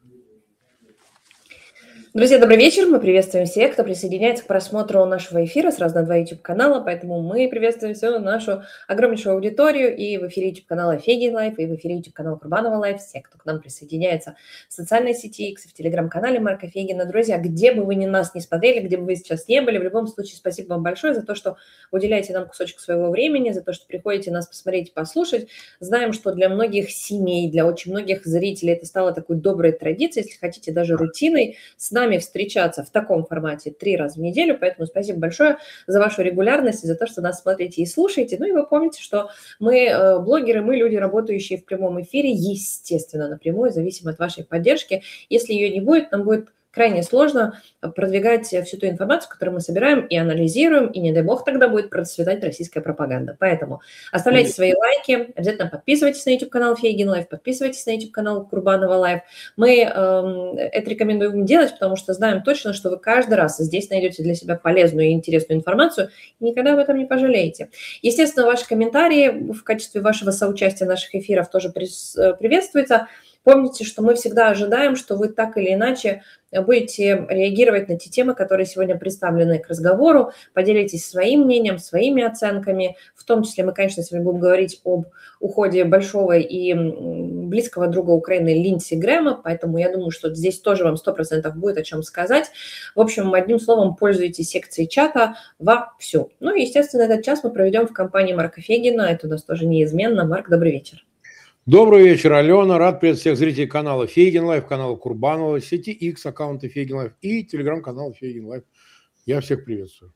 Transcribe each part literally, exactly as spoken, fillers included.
Друзья, добрый вечер. Мы приветствуем всех, кто присоединяется к просмотру нашего эфира сразу на два YouTube-канала, поэтому мы приветствуем всю нашу огромнейшую аудиторию и в эфире YouTube-канала Фегин Лайф, и в эфире YouTube-канала Курбанова Лайф, все, кто к нам присоединяется в социальной сети X, в Телеграм-канале Марка Фегина. Друзья, где бы вы ни нас не смотрели, где бы вы сейчас не были, в любом случае спасибо вам большое за то, что уделяете нам кусочек своего времени, за то, что приходите нас посмотреть и послушать. Знаем, что для многих семей, для очень многих зрителей это стало такой доброй традицией, если хотите, даже рутиной, с нами встречаться в таком формате три раза в неделю, поэтому спасибо большое за вашу регулярность и за то, что нас смотрите и слушаете. Ну и вы помните, что мы блогеры, мы люди, работающие в прямом эфире, естественно, напрямую, зависим от вашей поддержки. Если ее не будет, нам будет крайне сложно продвигать всю ту информацию, которую мы собираем и анализируем, и не дай бог тогда будет процветать российская пропаганда. Поэтому оставляйте свои лайки, обязательно подписывайтесь на YouTube-канал Фейгин Лайф, подписывайтесь на YouTube-канал Курбанова Лайф. Мы э, это рекомендуем делать, потому что знаем точно, что вы каждый раз здесь найдете для себя полезную и интересную информацию, и никогда об этом не пожалеете. Естественно, ваши комментарии в качестве вашего соучастия в наших эфирах тоже приветствуются. Помните, что мы всегда ожидаем, что вы так или иначе будете реагировать на те темы, которые сегодня представлены к разговору, поделитесь своим мнением, своими оценками. В том числе мы, конечно, сегодня будем говорить об уходе большого и близкого друга Украины Линдси Грэма, поэтому я думаю, что здесь тоже вам сто процентов будет о чем сказать. В общем, одним словом, пользуйтесь секцией чата вовсю. Ну и, естественно, этот час мы проведем в компании Марка Фегина, это у нас тоже неизменно. Марк, добрый вечер. Добрый вечер, Алена. Рад приветствовать всех зрителей канала Фейгин Лайф, канала Курбанова, сети X, аккаунта Фейгин Лайф и телеграм-канала Фейгин Лайф. Я всех приветствую.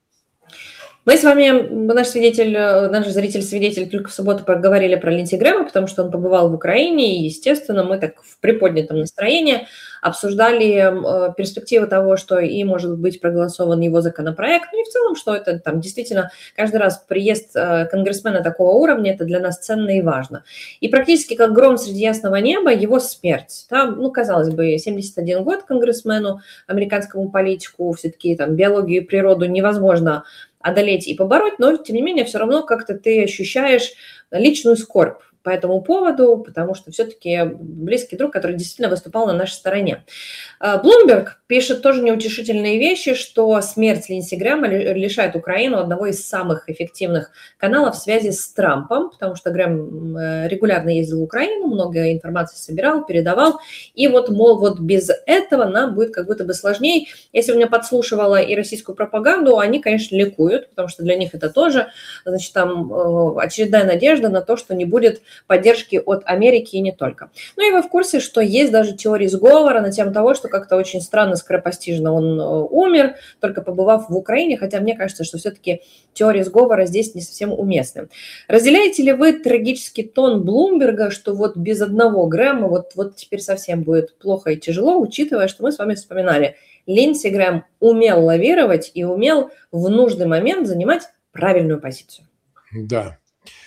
Мы с вами, наш свидетель, наш зритель-свидетель только в субботу поговорили про Линдси Грэма, потому что он побывал в Украине, и, естественно, мы так в приподнятом настроении обсуждали перспективы того, что и может быть проголосован его законопроект, ну и в целом, что это там действительно каждый раз приезд конгрессмена такого уровня, это для нас ценно и важно. И практически как гром среди ясного неба его смерть. Там, ну, казалось бы, семьдесят один год конгрессмену, американскому политику, все-таки там биологию и природу невозможно одолеть и побороть, но, тем не менее, все равно как-то ты ощущаешь личную скорбь по этому поводу, потому что все-таки близкий друг, который действительно выступал на нашей стороне. Блумберг пишет тоже неутешительные вещи, что смерть Линдси Грэма лишает Украину одного из самых эффективных каналов связи с Трампом, потому что Грэм регулярно ездил в Украину, много информации собирал, передавал, и вот, мол, вот без этого нам будет как будто бы сложнее. Если у меня подслушивала и российскую пропаганду, они, конечно, ликуют, потому что для них это тоже, значит, там очередная надежда на то, что не будет поддержки от Америки и не только. Ну и вы в курсе, что есть даже теории сговора на тему того, что как-то очень странно, скоропостижно он умер, только побывав в Украине, хотя мне кажется, что все-таки теория сговора здесь не совсем уместны. Разделяете ли вы трагический тон Блумберга, что вот без одного Грэма вот, вот теперь совсем будет плохо и тяжело, учитывая, что мы с вами вспоминали, Линдси Грэм умел лавировать и умел в нужный момент занимать правильную позицию? Да.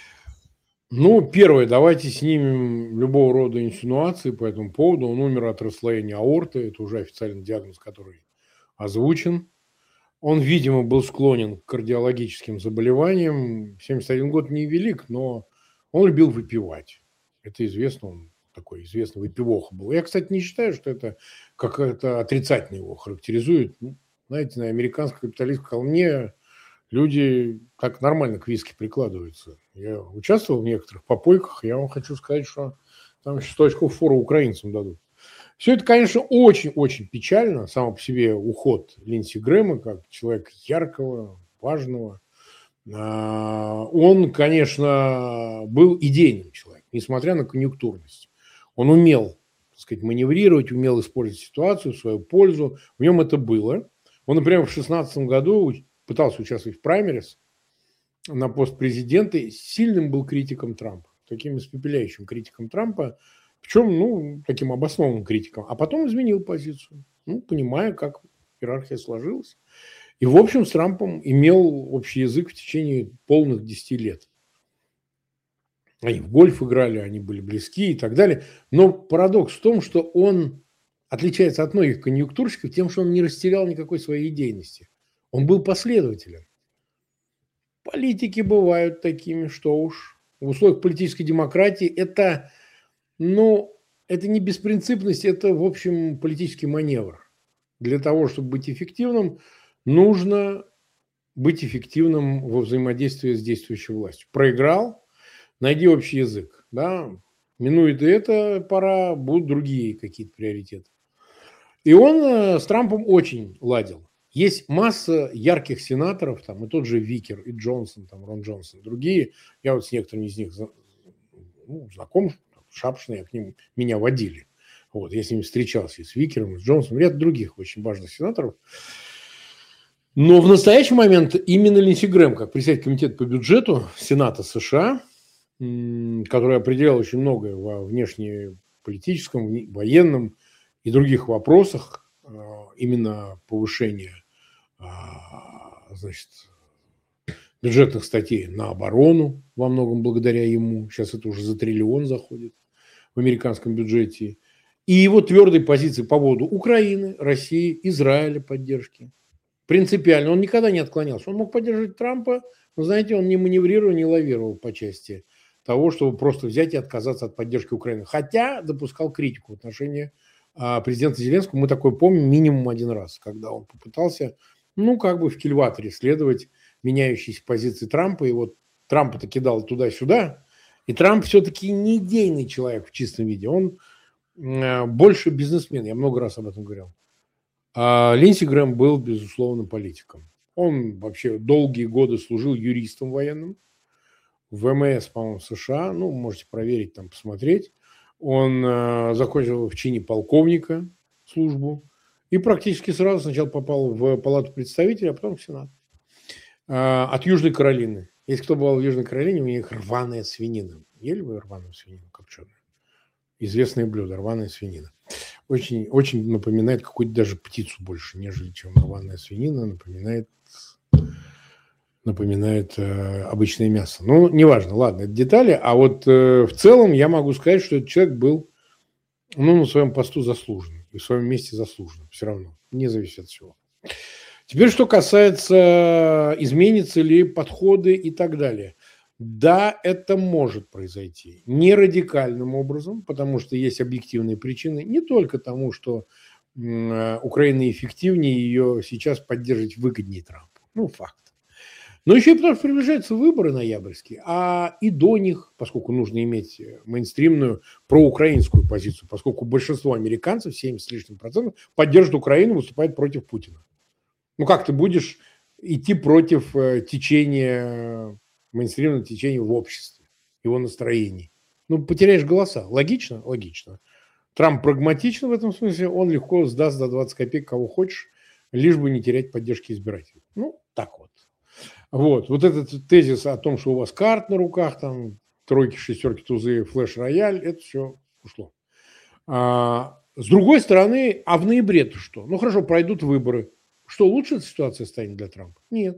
Ну, первое, давайте снимем любого рода инсинуации по этому поводу. Он умер от расслоения аорты, это уже официальный диагноз, который озвучен. Он, видимо, был склонен к кардиологическим заболеваниям. семьдесят один год не велик, но он любил выпивать. Это известно, он такой известный выпивоха был. Я, кстати, не считаю, что это как-то отрицательно его характеризует. Ну, знаете, на американской капиталистской холме люди так нормально к виски прикладываются. Я участвовал в некоторых попойках, я вам хочу сказать, что там еще сто очков фора украинцам дадут. Все это, конечно, очень-очень печально, само по себе уход Линдси Грэма, как человека яркого, важного. Он, конечно, был идейным человеком, несмотря на конъюнктурность. Он умел, так сказать, маневрировать, умел использовать ситуацию в свою пользу. В нем это было. Он, например, в шестнадцатом году пытался участвовать в праймерис на пост президента, сильным был критиком Трампа, таким испепеляющим критиком Трампа, причем, ну, таким обоснованным критиком, а потом изменил позицию, ну, понимая, как иерархия сложилась. И, в общем, с Трампом имел общий язык в течение полных десяти лет. Они в гольф играли, они были близки и так далее. Но парадокс в том, что он отличается от многих конъюнктурщиков тем, что он не растерял никакой своей идейности. Он был последователен. Политики бывают такими, что уж в условиях политической демократии это, ну, это не беспринципность, это, в общем, политический маневр. Для того, чтобы быть эффективным, нужно быть эффективным во взаимодействии с действующей властью. Проиграл, найди общий язык. Да? Минует и эта пора, будут другие какие-то приоритеты. И он с Трампом очень ладил. Есть масса ярких сенаторов, там, и тот же Викер, и Джонсон, там, Рон Джонсон, другие. Я вот с некоторыми из них ну, знаком, шапшные, к ним меня водили. Вот, я с ними встречался, и с Викером, и с Джонсоном, ряд других очень важных сенаторов. Но в настоящий момент именно Линдси Грэм, как председатель комитета по бюджету Сената США, который определял очень многое во внешнеполитическом, военном и других вопросах, именно повышение, значит, бюджетных статей на оборону, во многом благодаря ему. Сейчас это уже за триллион заходит в американском бюджете. И его твердой позиции по поводу Украины, России, Израиля поддержки. Принципиально. Он никогда не отклонялся. Он мог поддерживать Трампа, но, знаете, он не маневрировал, не лавировал по части того, чтобы просто взять и отказаться от поддержки Украины. Хотя допускал критику в отношении а, президента Зеленского. Мы такое помним минимум один раз, когда он попытался, ну, как бы в кильваторе следовать меняющиеся позиции Трампа. И вот Трампа-то кидал туда-сюда. И Трамп все-таки не идейный человек в чистом виде. Он э, больше бизнесмен. Я много раз об этом говорил. А Линдси Грэм был, безусловно, политиком. Он вообще долгие годы служил юристом военным в эм эс, по-моему, США. Ну, можете проверить, там, посмотреть. Он э, закончил в чине полковника службу и практически сразу сначала попал в Палату представителей, а потом в Сенат. Э, от Южной Каролины. Если кто бывал в Южной Каролине, у них рваная свинина. Ели вы рваную свинину копченую? Известное блюдо, рваная свинина. Очень, очень напоминает какую-то даже птицу больше, нежели чем рваная свинина. Напоминает, напоминает э, обычное мясо. Ну, неважно, ладно, это детали. А вот э, в целом я могу сказать, что этот человек был ну, на своем посту заслуженным. И в своем месте заслуженным. Все равно, не зависит от всего. Теперь, что касается, изменятся ли подходы и так далее. Да, это может произойти. Не радикальным образом, потому что есть объективные причины. Не только тому, что э, Украина эффективнее, ее сейчас поддерживать выгоднее Трампу. Ну, факт. Но еще и потому, что приближаются выборы ноябрьские, а и до них, поскольку нужно иметь мейнстримную проукраинскую позицию, поскольку большинство американцев, семьдесят с лишним процентов, поддерживают Украину, выступают против Путина. Ну, как ты будешь идти против э, течения, мейнстримного течения в обществе, его настроений? Ну, потеряешь голоса. Логично? Логично. Трамп прагматичен в этом смысле, он легко сдаст за двадцать копеек кого хочешь, лишь бы не терять поддержки избирателей. Ну, так вот. Вот. Вот этот тезис о том, что у вас карт на руках, там, тройки, шестерки, тузы, флеш-рояль, это все ушло. А, с другой стороны, а в ноябре-то что? Ну, хорошо, пройдут выборы. Что, лучше эта ситуация станет для Трампа? Нет.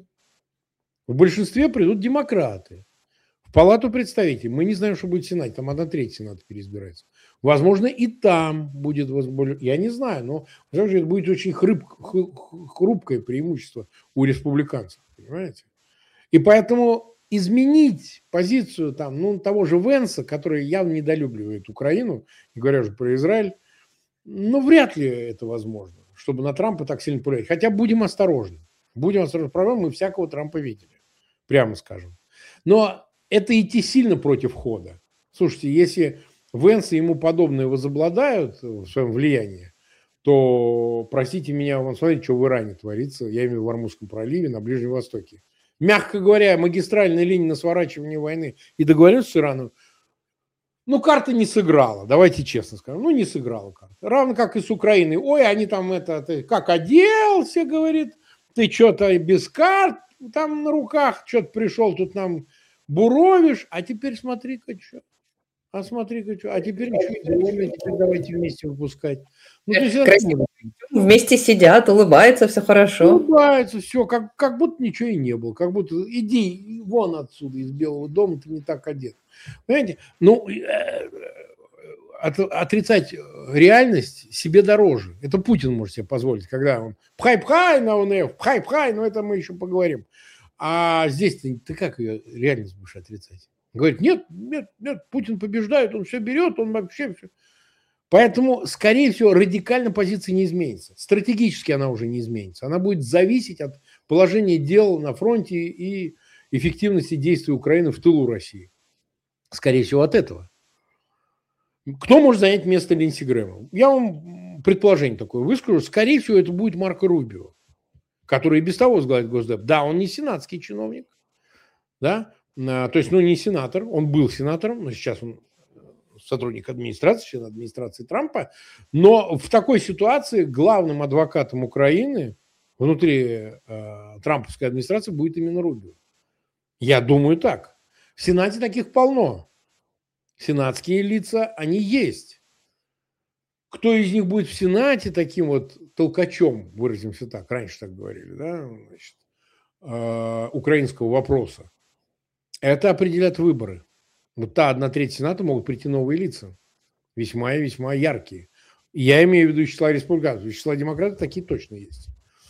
В большинстве придут демократы. В Палату представителей. Мы не знаем, что будет в Сенате. Там одна треть Сената переизбирается. Возможно, и там будет... Я не знаю, но это будет очень хрып... хрупкое преимущество у республиканцев. Понимаете? И поэтому изменить позицию там, ну, того же Венса, который явно недолюбливает Украину, не говоря уже про Израиль, ну, вряд ли это возможно, чтобы на Трампа так сильно повлиять. Хотя будем осторожны. Будем осторожны. Правда, мы всякого Трампа видели, прямо скажем. Но это идти сильно против хода. Слушайте, если Венс и ему подобные возобладают в своем влиянии, то, простите меня, вон смотрите, что в Иране творится, я имею в виду в Ормузском проливе, на Ближнем Востоке. Мягко говоря, магистральная линия на сворачивание войны и договоренность с Ираном, ну, карта не сыграла, давайте честно скажем, ну, не сыграла карта. Равно как и с Украиной. Ой, они там это, ты как оделся, говорит, ты что-то без карт там на руках, что-то пришел, тут нам буровишь, а теперь смотри-ка, что. А смотри-ка, что. А теперь ничего не теперь давайте вместе выпускать. Ну, то есть красиво. Вместе сидят, улыбаются, все хорошо. Улыбаются, все, как, как будто ничего и не было. Как будто иди вон отсюда, из Белого дома, ты не так одет. Понимаете? Ну, от, отрицать реальность себе дороже. Это Путин может себе позволить, когда он пхай-пхай на ОНФ, пхай-пхай, но это мы еще поговорим. А здесь ты, ты как ее реальность будешь отрицать? Говорит, нет, нет, нет, Путин побеждает, он все берет, он вообще все. Поэтому, скорее всего, радикально позиция не изменится. Стратегически она уже не изменится. Она будет зависеть от положения дел на фронте и эффективности действий Украины в тылу России. Скорее всего, от этого. Кто может занять место Линдси Грэма? Я вам предположение такое выскажу. Скорее всего, это будет Марко Рубио, который и без того возглавит Госдеп. Да, он не сенатский чиновник, да, то есть, ну, не сенатор, он был сенатором, но сейчас он сотрудник администрации, член администрации Трампа, но в такой ситуации главным адвокатом Украины внутри э, трамповской администрации будет именно Рубио. Я думаю так. В Сенате таких полно. Сенатские лица, они есть. Кто из них будет в Сенате таким вот толкачом, выразимся так, раньше так говорили, да, значит, э, украинского вопроса, это определят выборы. Вот та одна треть Сената могут прийти новые лица, весьма и весьма яркие. Я имею в виду из числа республиканцев, из числа демократов такие точно есть.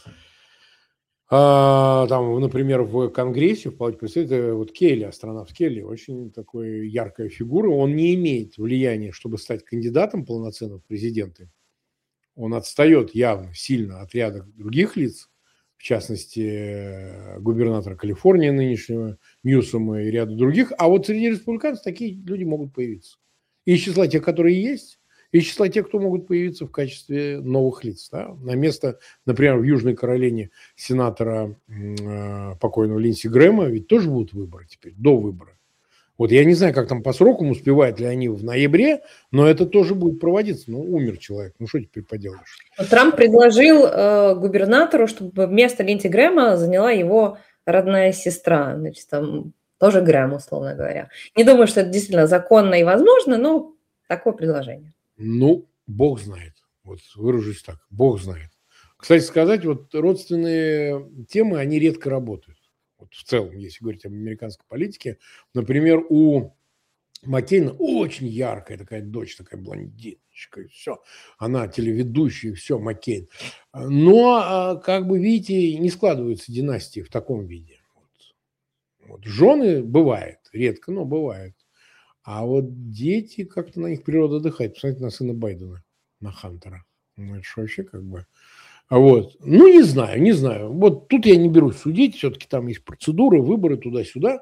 А, там, например, в Конгрессе, в Палате представителей, вот Келли, астронавт Келли, очень такой яркая фигура. Он не имеет влияния, чтобы стать кандидатом полноценно в президенты. Он отстает явно, сильно от ряда других лиц, в частности, губернатора Калифорнии нынешнего, Ньюсома и ряда других. А вот среди республиканцев такие люди могут появиться. И из числа тех, которые есть, и из числа тех, кто могут появиться в качестве новых лиц. Да? На место, например, в Южной Каролине сенатора э, покойного Линдси Грэма ведь тоже будут выборы теперь, до выбора. Вот я не знаю, как там по срокам, успевают ли они в ноябре, но это тоже будет проводиться. Ну, умер человек, ну что теперь поделаешь? Трамп предложил э, губернатору, чтобы вместо Линдси Грэма заняла его родная сестра. Значит, там тоже Грэм, условно говоря. Не думаю, что это действительно законно и возможно, но такое предложение. Ну, бог знает. Вот выражусь так, бог знает. Кстати сказать, вот родственные темы, они редко работают. Вот в целом, если говорить об американской политике. Например, у Маккейна очень яркая такая дочь, такая блондиночка, и все. Она телеведущая, и все, Маккейн. Но, как бы, видите, не складываются династии в таком виде. Вот. Вот. Жены бывает, редко, но бывает. А вот дети, как-то на них природа отдыхает. Посмотрите на сына Байдена, на Хантера. Ну, это же вообще как бы... Вот. Ну, не знаю, не знаю. Вот тут я не берусь судить. Все-таки там есть процедуры, выборы туда-сюда.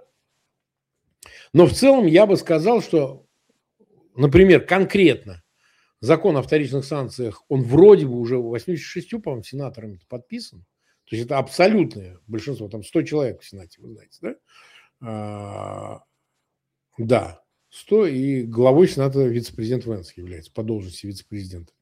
Но в целом я бы сказал, что, например, конкретно закон о вторичных санкциях, он вроде бы уже восемьдесят шесть, по-моему, сенаторами подписан. То есть это абсолютное большинство. Там сто человек в Сенате, вы знаете, да? А, да. сто, и главой Сената вице-президент Венс является по должности вице-президента.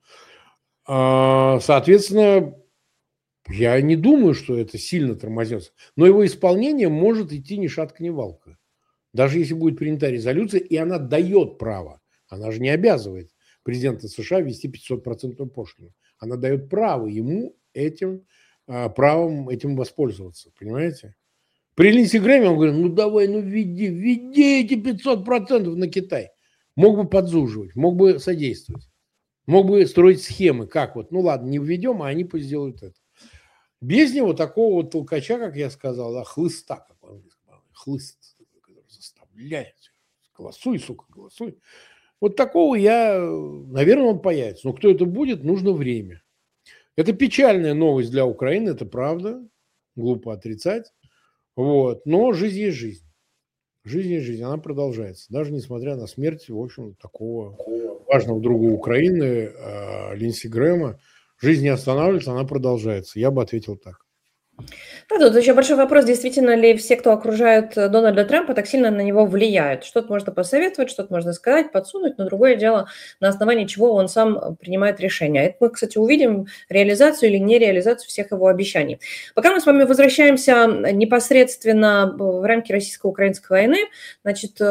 Соответственно, я не думаю, что это сильно тормознется. Но его исполнение может идти ни шатка, ни валка. Даже если будет принята резолюция, и она дает право. Она же не обязывает президента США ввести пятьсот процентов пошлину. Она дает право ему этим правом этим воспользоваться. Понимаете? При Линдси Грэме он говорит, ну давай, ну введи, введи эти пятьсот процентов на Китай. Мог бы подзуживать, мог бы содействовать. Мог бы строить схемы, как вот, ну ладно, не введем, а они пусть сделают это. Без него такого вот толкача, как я сказал, да, хлыста, как он хлыст, который заставляет. Голосуй, сука, голосуй. Вот такого я, наверное, он появится. Но кто это будет, нужно время. Это печальная новость для Украины, это правда, глупо отрицать. Вот. Но жизнь есть жизнь. Жизнь есть жизнь, она продолжается. Даже несмотря на смерть, в общем, такого важного друга Украины, Линдси Грэма, жизнь не останавливается, она продолжается. Я бы ответил так. Да, тут еще большой вопрос, действительно ли все, кто окружают Дональда Трампа, так сильно на него влияют. Что-то можно посоветовать, что-то можно сказать, подсунуть, но другое дело, на основании чего он сам принимает решения. Это мы, кстати, увидим реализацию или нереализацию всех его обещаний. Пока мы с вами возвращаемся непосредственно в рамки российско-украинской войны, значит,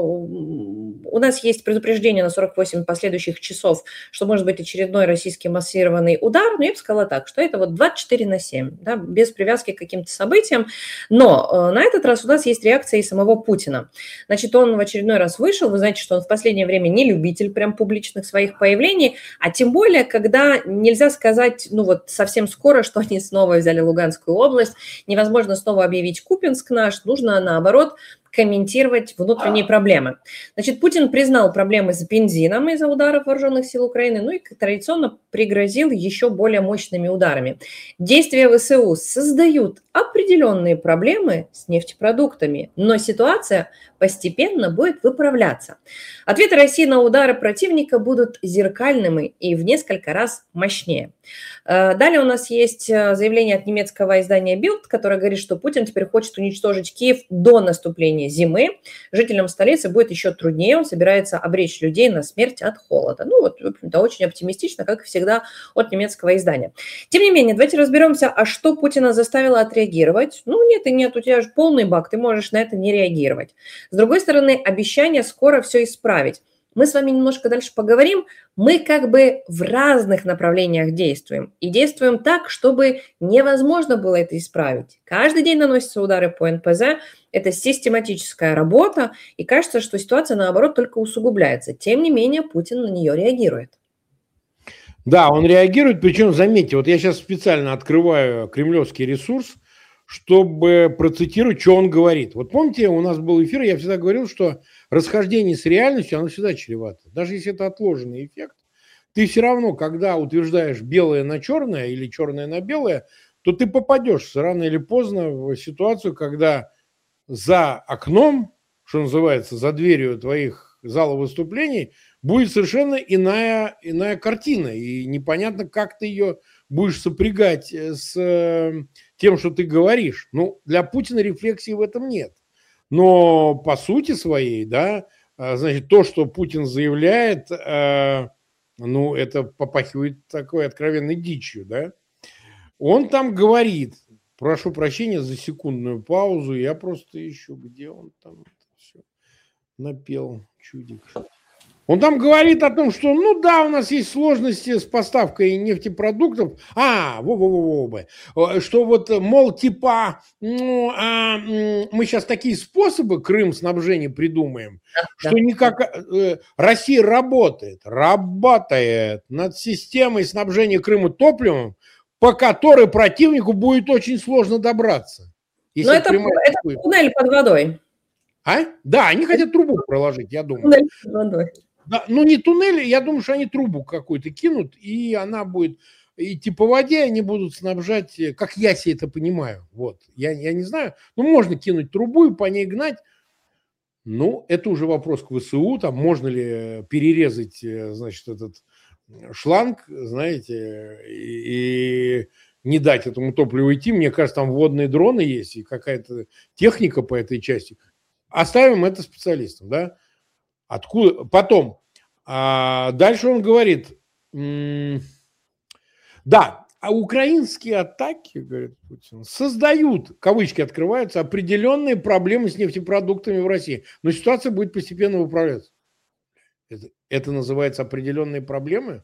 у нас есть предупреждение на сорок восемь последующих часов, что может быть очередной российский массированный удар, но я бы сказала так, что это вот двадцать четыре на семь, да, без привязки к каким-то событиям, но э, на этот раз у нас есть реакция и самого Путина. Значит, он в очередной раз вышел, вы знаете, что он в последнее время не любитель прям публичных своих появлений, а тем более, когда нельзя сказать, ну вот совсем скоро, что они снова взяли Луганскую область, невозможно снова объявить Купинск наш, нужно наоборот комментировать внутренние проблемы. Значит, Путин признал проблемы с бензином из-за ударов вооруженных сил Украины, ну и традиционно пригрозил еще более мощными ударами. Действия ВСУ создают определенные проблемы с нефтепродуктами, но ситуация постепенно будет выправляться. Ответы России на удары противника будут зеркальными и в несколько раз мощнее. Далее у нас есть заявление от немецкого издания Bild, которое говорит, что Путин теперь хочет уничтожить Киев до наступления зимы. Жителям столицы будет еще труднее, он собирается обречь людей на смерть от холода. Ну вот, в общем-то, очень оптимистично, как и всегда от немецкого издания. Тем не менее, давайте разберемся, а что Путина заставило отреагировать. Ну нет и нет, у тебя же полный бак, ты можешь на это не реагировать. С другой стороны, обещание скоро все исправить. Мы с вами немножко дальше поговорим. Мы как бы в разных направлениях действуем. И действуем так, чтобы невозможно было это исправить. Каждый день наносятся удары по эн пэ зэ. Это систематическая работа. И кажется, что ситуация, наоборот, только усугубляется. Тем не менее, Путин на нее реагирует. Да, он реагирует. Причем, заметьте, вот я сейчас специально открываю кремлевский ресурс, чтобы процитировать, что он говорит. Вот помните, у нас был эфир, я всегда говорил, что расхождение с реальностью, оно всегда чревато. Даже если это отложенный эффект, ты все равно, когда утверждаешь белое на черное или черное на белое, то ты попадешь рано или поздно в ситуацию, когда за окном, что называется, за дверью твоих залов выступлений, будет совершенно иная, иная картина. И непонятно, как ты ее будешь сопрягать с тем, что ты говоришь. Ну, для Путина рефлексии в этом нет. Но по сути своей, да, значит, то, что Путин заявляет, ну, это попахивает такой откровенной дичью, да. Он там говорит, прошу прощения за секундную паузу, я просто ищу, где он там все напел, чудик. Он там говорит о том, что, ну да, у нас есть сложности с поставкой нефтепродуктов. А, во-во-во-во, что вот, мол, типа, ну, а, мы сейчас такие способы Крым снабжения придумаем, да, что да. никак э, Россия работает, работает над системой снабжения Крыма топливом, по которой противнику будет очень сложно добраться. Но это, это туннель под водой. А? Да, они хотят трубу проложить, я думаю. Туннель под водой. Да, ну не туннель, я думаю, что они трубу какую-то кинут, и она будет идти по воде, они будут снабжать, как я себе это понимаю. Вот, я, я не знаю, ну можно кинуть трубу и по ней гнать. Ну, это уже вопрос к вэ эс у, там можно ли перерезать, значит, этот шланг, знаете, и, и не дать этому топливу идти. Мне кажется, там водные дроны есть и какая-то техника по этой части. Оставим это специалистам, да. Откуда? Потом, а дальше он говорит, м- да, а украинские атаки, говорит Путин, создают, кавычки открываются, определенные проблемы с нефтепродуктами в России. Но ситуация будет постепенно выправляться. Это, это называется определенные проблемы?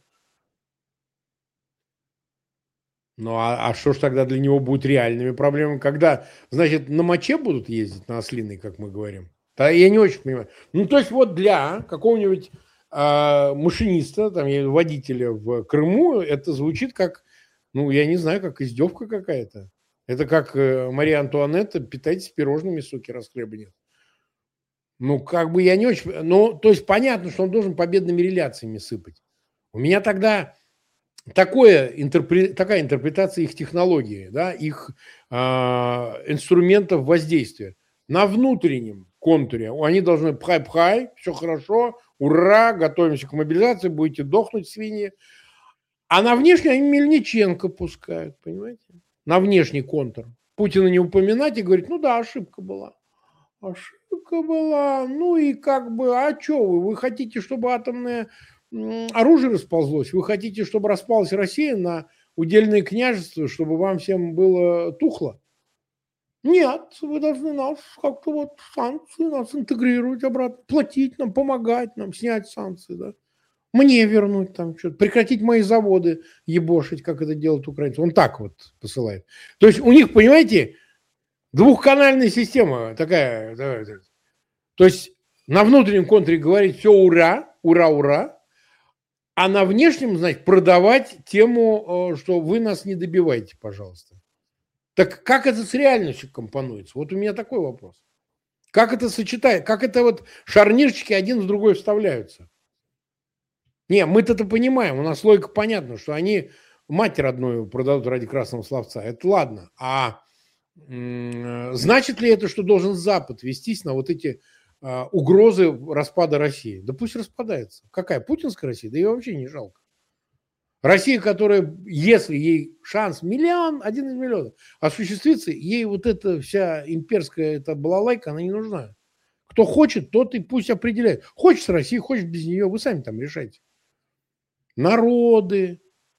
Ну, а, а что ж тогда для него будет реальными проблемами? Когда, значит, на моче будут ездить, на ослиной, как мы говорим? Да, я не очень понимаю. Ну, то есть вот для какого-нибудь э, машиниста, там, водителя в Крыму, это звучит как, ну, я не знаю, как издевка какая-то. Это как э, Мария Антуанетта, питайтесь пирожными, суки, раз хлеба нет. Ну, как бы я не очень... Ну, то есть понятно, что он должен победными реляциями сыпать. У меня тогда такое, интерпре, такая интерпретация их технологии, да, их э, инструментов воздействия. На внутреннем контуре они должны пхай-пхай, все хорошо, ура, готовимся к мобилизации, будете дохнуть, свиньи. А на внешний они Мельниченко пускают, понимаете? На внешний контур. Путина не упоминать и говорить, ну да, ошибка была. Ошибка была. Ну и как бы, а что вы? Вы хотите, чтобы атомное оружие расползлось? Вы хотите, чтобы распалась Россия на удельные княжества, чтобы вам всем было тухло? Нет, вы должны нас как-то вот санкции, нас интегрировать обратно, платить нам, помогать нам, снять санкции, да. Мне вернуть там что-то, прекратить мои заводы ебошить, как это делают украинцы. Он так вот посылает. То есть у них, понимаете, двухканальная система такая. То есть на внутреннем контуре говорить все ура, ура, ура, а на внешнем, значит, продавать тему, что вы нас не добиваете, пожалуйста. Так как это с реальностью компонуется? Вот у меня такой вопрос. Как это сочетает? Как это вот шарнирчики один в другой вставляются? Не, мы-то это понимаем, у нас логика понятна, что они мать родную продадут ради красного словца. Это ладно. А м, значит ли это, что должен Запад вестись на вот эти а, угрозы распада России? Да пусть распадается. Какая? Путинская Россия? Да ее вообще не жалко. Россия, которая, если ей шанс миллион, один из миллионов, осуществится, ей вот эта вся имперская эта балалайка, она не нужна. Кто хочет, тот и пусть определяет. Хочешь с Россией, хочешь без нее, вы сами там решайте. Народы,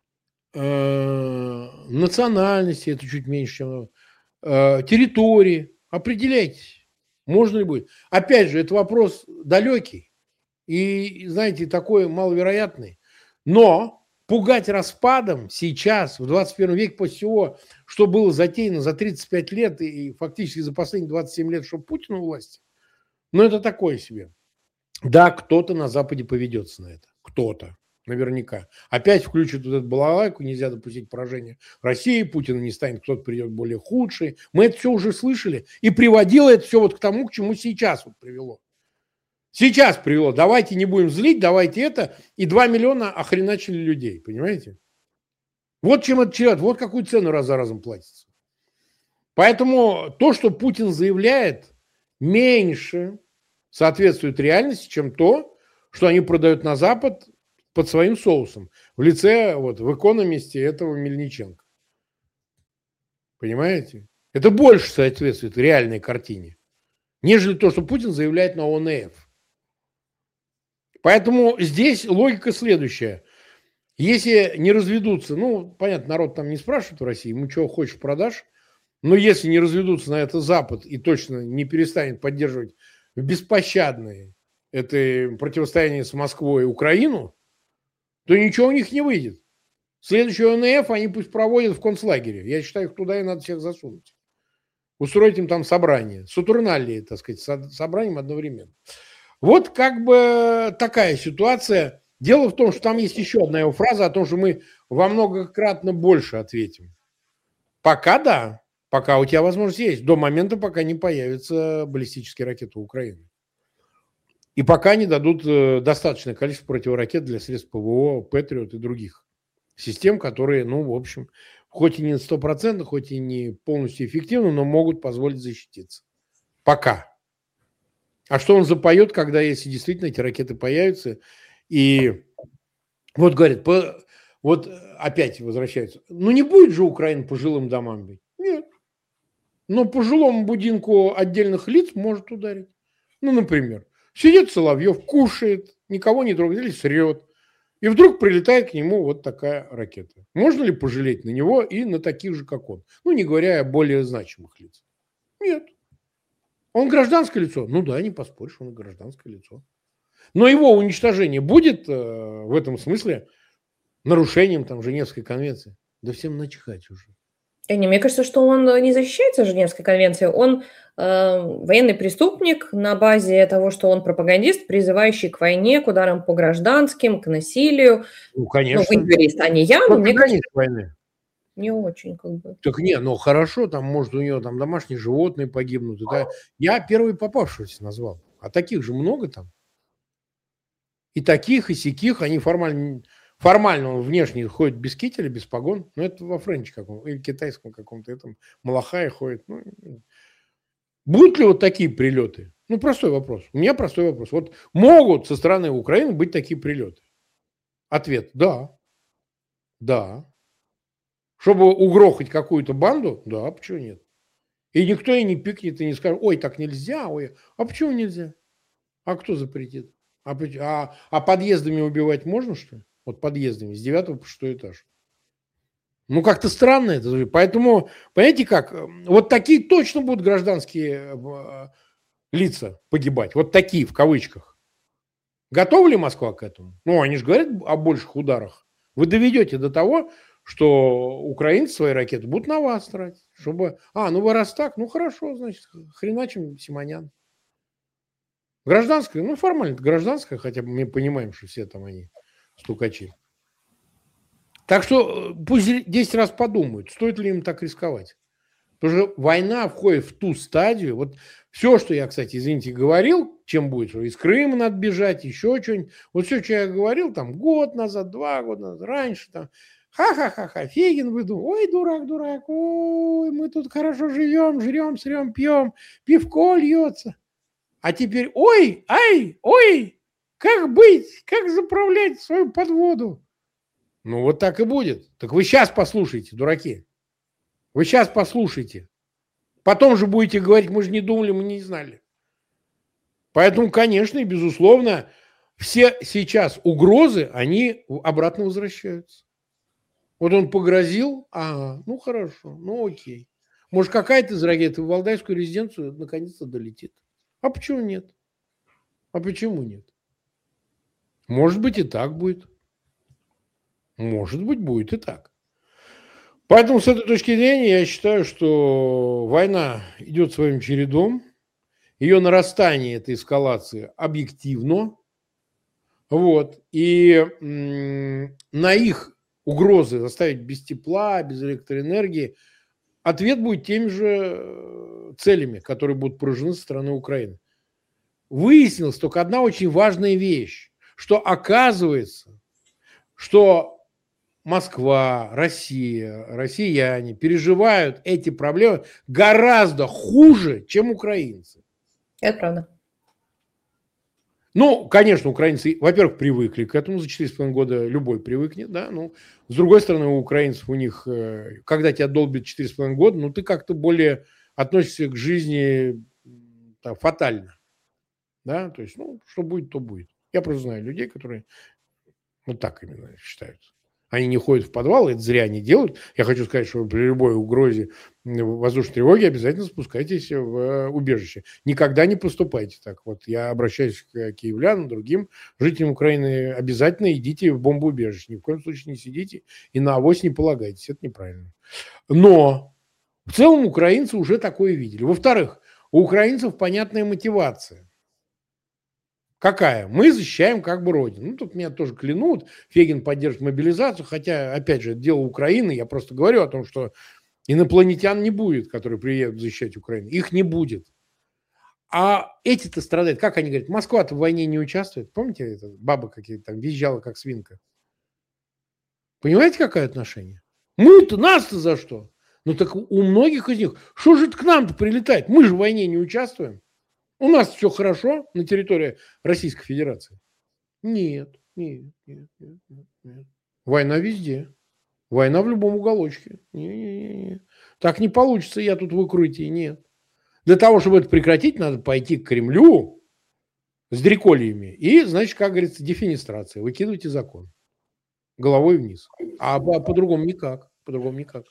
э, национальности, это чуть меньше, чем э, территории. Определяйтесь, можно ли будет. Опять же, это вопрос далекий и, знаете, такой маловероятный. Но пугать распадом сейчас, в двадцать первом веке, после всего, что было затеяно за тридцать пять лет и фактически за последние двадцать семь лет, что Путин у власти, ну, это такое себе. Да, кто-то на Западе поведется на это. Кто-то. Наверняка. Опять включат вот эту балалайку, нельзя допустить поражения России, Путина не станет, кто-то придет более худший. Мы это все уже слышали. И приводило это все вот к тому, к чему сейчас вот привело. Сейчас привело. Давайте не будем злить, давайте это. И два миллиона охреначили людей, понимаете? Вот чем это человек, вот какую цену раз за разом платится. Поэтому то, что Путин заявляет, меньше соответствует реальности, чем то, что они продают на Запад под своим соусом. В лице, вот, в «Экономисте» этого Мельниченко. Понимаете? Это больше соответствует реальной картине, нежели то, что Путин заявляет на ОНФ. Поэтому здесь логика следующая. Если не разведутся, ну, понятно, народ там не спрашивает в России, ему чего хочешь продашь, но если не разведутся на это Запад и точно не перестанет поддерживать в беспощадное это противостояние с Москвой и Украину, то ничего у них не выйдет. Следующий ОНФ они пусть проводят в концлагере. Я считаю, их туда и надо всех засунуть. Устроить им там собрание. Сатурналии, так сказать, собранием одновременно. Вот как бы такая ситуация. Дело в том, что там есть еще одна его фраза о том, что мы во многократно больше ответим. Пока да. Пока у тебя возможность есть. До момента, пока не появятся баллистические ракеты у Украины. И пока не дадут достаточное количество противоракет для средств ПВО, Патриот и других систем, которые, ну, в общем, хоть и не стопроцентно, хоть и не полностью эффективны, но могут позволить защититься. Пока. А что он запоет, когда, если действительно эти ракеты появятся? И вот говорит, по, вот опять возвращаются. Ну, не будет же Украина по жилым домам бить? Нет. Но по жилому будинку отдельных лиц может ударить. Ну, например. Сидит Соловьев, кушает, никого не трогает или срет. И вдруг прилетает к нему вот такая ракета. Можно ли пожалеть на него и на таких же, как он? Ну, не говоря о более значимых лицах. Нет. Он гражданское лицо? Ну да, не поспоришь, он гражданское лицо. Но его уничтожение будет э, в этом смысле нарушением там Женевской конвенции? Да всем начихать уже. И не, мне кажется, что он не защищается Женевской конвенцией. Он э, военный преступник на базе того, что он пропагандист, призывающий к войне, к ударам по гражданским, к насилию. Ну, конечно. Ну, вы юрист, а не я, но мне кажется, войны. Не очень, как бы. Так не, ну хорошо, там, может, у нее там домашние животные погибнут. Это... Я первый попавшийся назвал. А таких же много там. И таких, и сяких, они формально... Формально он внешне ходит без кителя, без погон. Но это во френче каком-то, или китайском каком-то этом. Малахае ходит. Ну, будут ли вот такие прилеты? Ну, простой вопрос. У меня простой вопрос. Вот могут со стороны Украины быть такие прилеты? Ответ – да. Да. Чтобы угрохать какую-то банду? Да, почему нет? И никто и не пикнет, и не скажет, ой, так нельзя, ой. А почему нельзя? А кто запретит? А, а, а подъездами убивать можно, что ли? Вот подъездами, с девятого по шестой этаж. Ну, как-то странно это. Поэтому, понимаете как, вот такие точно будут гражданские лица погибать. Вот такие, в кавычках. Готова ли Москва к этому? Ну, они же говорят о больших ударах. Вы доведете до того, что украинцы свои ракеты будут на вас тратить. Чтобы... А, ну вы раз так, ну хорошо, значит, хреначим Симонян. Гражданская, ну формально гражданская, хотя бы мы понимаем, что все там они стукачи. Так что пусть десять раз подумают, стоит ли им так рисковать. Потому Потому что война входит в ту стадию, вот все, что я, кстати, извините, говорил, чем будет, что из Крыма надо бежать, еще что-нибудь, вот все, что я говорил, там, год назад, два года назад, раньше, там, ха-ха-ха-ха, Фегин выдумал, ой, дурак, дурак, ой, мы тут хорошо живем, жрем, срем, пьем, пивко льется. А теперь, ой, ай, ой, как быть, как заправлять свою подводу? Ну, вот так и будет. Так вы сейчас послушайте, дураки. Вы сейчас послушайте. Потом же будете говорить, мы же не думали, мы не знали. Поэтому, конечно, и безусловно, все сейчас угрозы, они обратно возвращаются. Вот он погрозил, ага, ну хорошо, ну окей. Может, какая-то из ракет в Валдайскую резиденцию наконец-то долетит. А почему нет? А почему нет? Может быть, и так будет. Может быть, будет и так. Поэтому с этой точки зрения я считаю, что война идет своим чередом. Ее нарастание этой эскалации объективно. Вот. И м- на их угрозы заставить без тепла, без электроэнергии, ответ будет теми же целями, которые будут поражены со стороны Украины. Выяснилась только одна очень важная вещь, что оказывается, что Москва, Россия, россияне переживают эти проблемы гораздо хуже, чем украинцы. Это правда. Ну, конечно, украинцы, во-первых, привыкли к этому, за четыре с половиной года любой привыкнет, да, ну, с другой стороны, у украинцев, у них, когда тебя долбят четыре с половиной года, ну, ты как-то более относишься к жизни так, фатально, да, то есть, ну, что будет, то будет. Я просто знаю людей, которые вот так именно считают. Они не ходят в подвал, это зря они делают. Я хочу сказать, что при любой угрозе воздушной тревоги обязательно спускайтесь в убежище. Никогда не поступайте так. Вот я обращаюсь к киевлянам, другим жителям Украины. Обязательно идите в бомбоубежище. Ни в коем случае не сидите и на авось не полагайтесь. Это неправильно. Но в целом украинцы уже такое видели. Во-вторых, у украинцев понятная мотивация. Какая? Мы защищаем как бы Родину. Ну, тут меня тоже клянут, Фегин поддержит мобилизацию, хотя, опять же, это дело Украины. Я просто говорю о том, что инопланетян не будет, которые приедут защищать Украину. Их не будет. А эти-то страдают. Как они говорят? Москва-то в войне не участвует. Помните, это баба какие-то там визжала, как свинка? Понимаете, какое отношение? Мы-то, нас-то за что? Ну, так у многих из них, что же это к нам-то прилетает? Мы же в войне не участвуем. У нас все хорошо на территории Российской Федерации? Нет, нет, нет, нет, нет, нет. Война везде. Война в любом уголочке. Не-не-не. Так не получится, я тут в укрытии. Нет. Для того, чтобы это прекратить, надо пойти к Кремлю с дрекольями и, значит, как говорится, дефенестрация. Выкидывайте закон. Головой вниз. А по-другому никак. По-другому никак.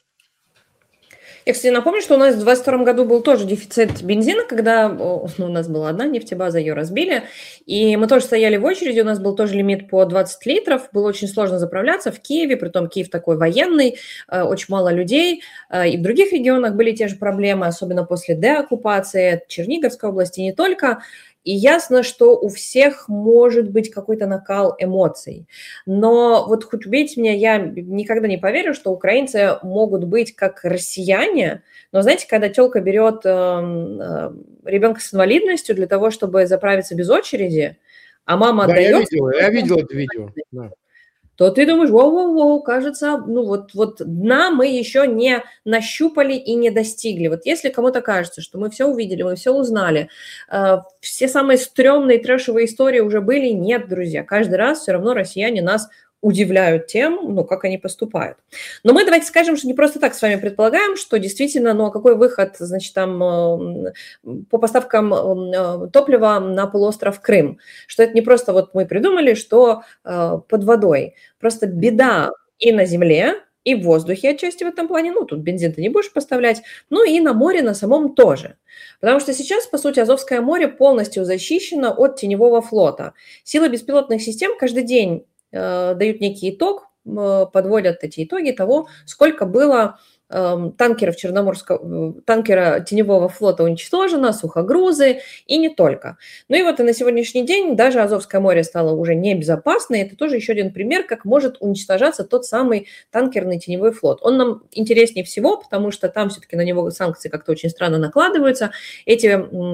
Я, кстати, напомню, что у нас в двадцать втором году был тоже дефицит бензина, когда ну, у нас была одна нефтебаза, ее разбили, и мы тоже стояли в очереди, у нас был тоже лимит по двадцать литров, было очень сложно заправляться в Киеве, притом Киев такой военный, очень мало людей, и в других регионах были те же проблемы, особенно после деоккупации, Черниговской области, не только. И ясно, что у всех может быть какой-то накал эмоций. Но вот хоть убейте меня, я никогда не поверю, что украинцы могут быть как россияне. Но знаете, когда тёлка берет э, э, ребенка с инвалидностью для того, чтобы заправиться без очереди, а мама да, отдает... Я видел, я видел это видео. Да. То ты думаешь, воу-воу-воу, кажется, ну вот, вот дна мы еще не нащупали и не достигли. Вот если кому-то кажется, что мы все увидели, мы все узнали, э, все самые стрёмные трэшевые истории уже были, нет, друзья. Каждый раз все равно россияне нас удивляют тем, ну, как они поступают. Но мы давайте скажем, что не просто так с вами предполагаем, что действительно, ну, а какой выход, значит, там по поставкам топлива на полуостров Крым, что это не просто вот мы придумали, что под водой. Просто беда и на земле, и в воздухе отчасти в этом плане, ну, тут бензин ты не будешь поставлять, ну, и на море на самом тоже. Потому что сейчас, по сути, Азовское море полностью защищено от теневого флота. Силы беспилотных систем каждый день дают некий итог, подводят эти итоги того, сколько было танкеров Черноморского, танкера Теневого флота уничтожено, сухогрузы и не только. Ну и вот и на сегодняшний день даже Азовское море стало уже небезопасно, и это тоже еще один пример, как может уничтожаться тот самый танкерный Теневой флот. Он нам интереснее всего, потому что там все-таки на него санкции как-то очень странно накладываются. Эти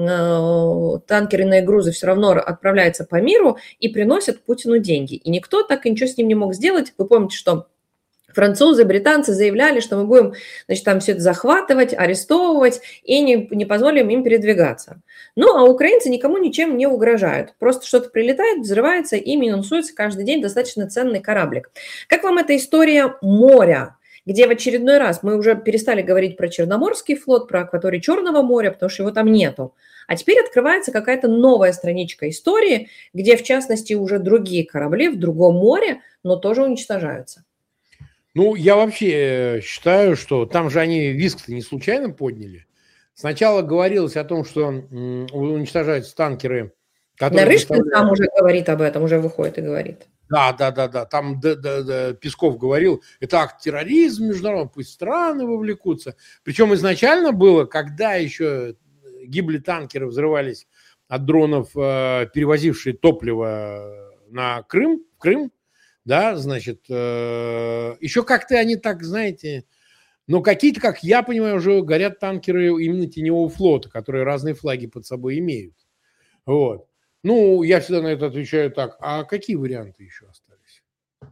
э, танкерные грузы все равно отправляются по миру и приносят Путину деньги. И никто так и ничего с ним не мог сделать. Вы помните, что французы, британцы заявляли, что мы будем, значит, там все это захватывать, арестовывать и не, не позволим им передвигаться. Ну, а украинцы никому ничем не угрожают. Просто что-то прилетает, взрывается и минусуется каждый день достаточно ценный кораблик. Как вам эта история моря, где в очередной раз мы уже перестали говорить про Черноморский флот, про акваторию Черного моря, потому что его там нету. А теперь открывается какая-то новая страничка истории, где, в частности, уже другие корабли в другом море, но тоже уничтожаются. Ну, я вообще считаю, что там же они виск-то не случайно подняли. Сначала говорилось о том, что уничтожаются танкеры, которые... Нарышкин сам уже говорит об этом, уже выходит и говорит. Да, да, да, да. Там да, да, да, Песков говорил, это акт терроризма международного, пусть страны вовлекутся. Причем изначально было, когда еще гибли танкеры, взрывались от дронов, перевозившие топливо на Крым, в Крым, да, значит, э, еще как-то они так, знаете, но какие-то, как я понимаю, уже горят танкеры именно Теневого флота, которые разные флаги под собой имеют. Вот. Ну, я всегда на это отвечаю так, а какие варианты еще остались?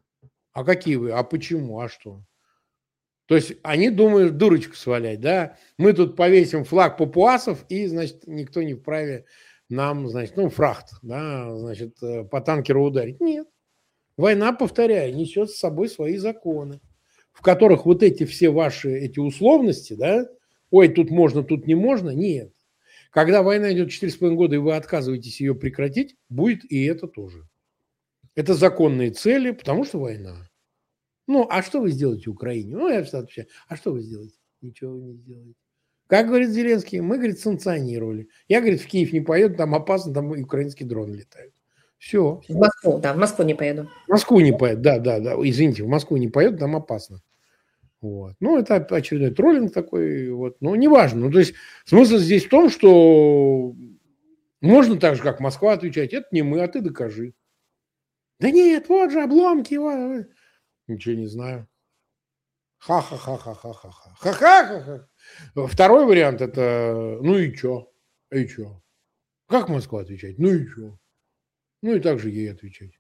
А какие вы? А почему? А что? То есть они думают дурочку свалять, да? Мы тут повесим флаг папуасов, и, значит, никто не вправе нам, значит, ну, фрахт, да, значит, по танкеру ударить. Нет. Война, повторяю, несет с собой свои законы, в которых вот эти все ваши эти условности, да, ой, тут можно, тут не можно, нет. Когда война идет четыре с половиной года, и вы отказываетесь ее прекратить, будет и это тоже. Это законные цели, потому что война. Ну, а что вы сделаете Украине? Ну, я всегда отвечаю, а что вы сделаете? Ничего вы не сделаете. Как говорит Зеленский, мы, говорит, санкционировали. Я, говорит, в Киев не поеду, там опасно, там украинские дроны летают. Все. В Москву, да, в Москву не поеду. В Москву не поеду, да, да, да. Извините, в Москву не поеду, там опасно. Вот. Ну, это очередной троллинг такой, вот. Ну, неважно. Ну, то есть смысл здесь в том, что можно так же, как Москва, отвечать, это не мы, а ты докажи. Да нет, вот же обломки. Вот. Ничего не знаю. Ха-ха-ха-ха-ха-ха-ха. Ха-ха-ха-ха. Второй вариант это, ну и чё? И чё? Как Москва отвечать? Ну и чё? Ну и так же ей отвечать.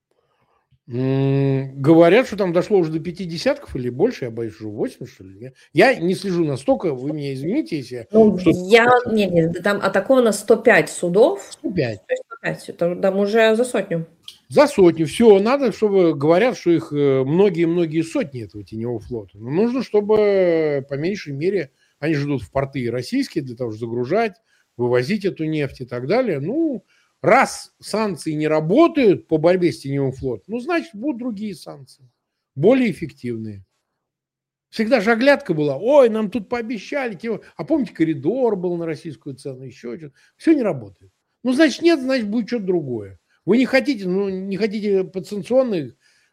М, Говорят, что там дошло уже до пяти десятков или больше, я боюсь, уже восемь, что ли. Я не слежу настолько, вы меня извините, если я... Ну, что-то... я, нет, нет, там атаковано сто пять судов. сто пять. сто пять, это там уже за сотню. За сотню. Все, надо, чтобы говорят, что их многие-многие сотни этого Теневого флота. Но нужно, чтобы по меньшей мере они ждут в порты российские для того, чтобы загружать, вывозить эту нефть и так далее. Ну, раз санкции не работают по борьбе с Теневым флотом, ну, значит, будут другие санкции, более эффективные. Всегда же оглядка была, ой, нам тут пообещали. А помните, коридор был на российскую цену, еще что-то. Все не работает. Ну, значит, нет, значит, будет что-то другое. Вы не хотите, ну, не хотите под санкционный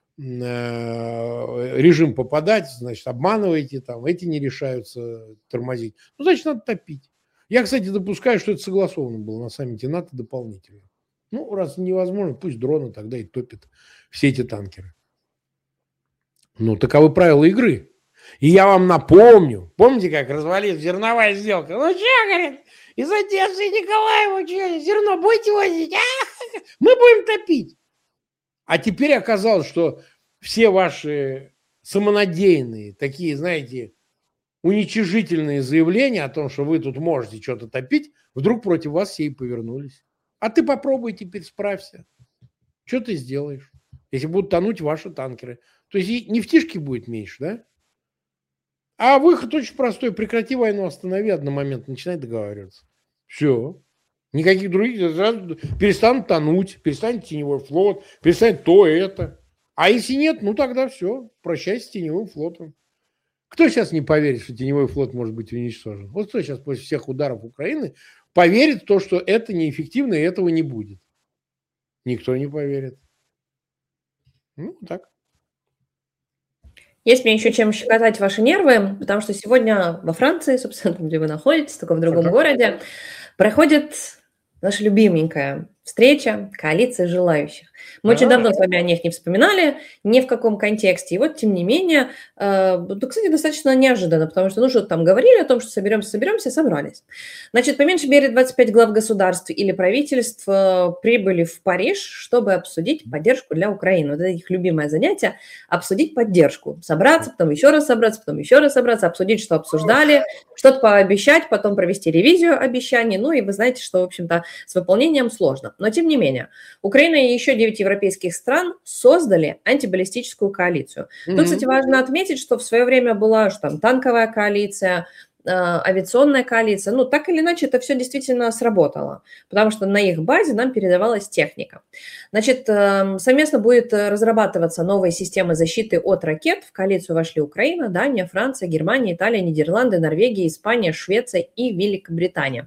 э, режим попадать, значит, обманываете, там, эти не решаются тормозить. Ну, значит, надо топить. Я, кстати, допускаю, что это согласовано было на саммите НАТО дополнительно. Ну, раз невозможно, пусть дроны тогда и топят все эти танкеры. Ну, таковы правила игры. И я вам напомню, помните, как развалилась зерновая сделка? Ну, что, говорит, из Одессы Николаева, что, зерно будете возить? А? Мы будем топить. А теперь оказалось, что все ваши самонадеянные, такие, знаете, уничижительные заявления о том, что вы тут можете что-то топить, вдруг против вас все и повернулись. А ты попробуй теперь справься. Что ты сделаешь, если будут тонуть ваши танкеры? То есть и нефтишки будет меньше, да? А выход очень простой. Прекрати войну, останови одномоментно, начинай договариваться. Все. Никаких других. Перестанут тонуть, перестанет Теневой флот, перестанет то, это. А если нет, ну тогда все. Прощайся с Теневым флотом. Кто сейчас не поверит, что Теневой флот может быть уничтожен? Вот кто сейчас после всех ударов Украины поверит в то, что это неэффективно и этого не будет? Никто не поверит. Ну, так. Есть мне еще чем щекотать ваши нервы, потому что сегодня во Франции, собственно, там, где вы находитесь, только в другом Так-так. городе, проходит наша любименькая встреча коалиции желающих. Мы очень А. давно с вами о них не вспоминали, ни в каком контексте. И вот, тем не менее, э, да, кстати, достаточно неожиданно, потому что, ну, что-то там говорили о том, что соберемся, соберемся, собрались. Значит, по меньшей мере двадцать пять глав государств или правительств э, прибыли в Париж, чтобы обсудить поддержку для Украины. Вот это их любимое занятие – обсудить поддержку. Собраться, потом еще раз собраться, потом еще раз собраться, обсудить, что обсуждали, что-то пообещать, потом провести ревизию обещаний. Ну, и вы знаете, что, в общем-то, с выполнением сложно. Но, тем не менее, Украина и еще девять европейских стран создали антибаллистическую коалицию. Угу. Тут, кстати, важно отметить, что в свое время была что там, танковая коалиция, авиационная коалиция. Ну, так или иначе, это все действительно сработало, потому что на их базе нам передавалась техника. Значит, совместно будет разрабатываться новая система защиты от ракет. В коалицию вошли Украина, Дания, Франция, Германия, Италия, Нидерланды, Норвегия, Испания, Швеция и Великобритания.